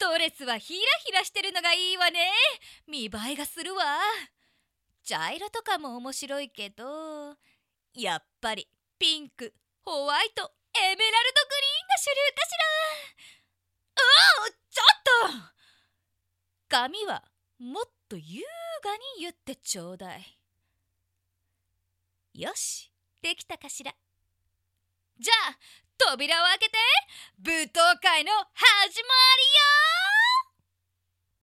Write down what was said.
ドレスはヒラヒラしてるのがいいわね。見栄えがするわ。茶色とかも面白いけど、やっぱりピンク、ホワイト、エメラルドグリーンが主流かしら。ちょっと髪はもっと優雅に言ってちょうだい。よし、できたかしら。じゃあ扉を開けて、舞踏会の始まりよ。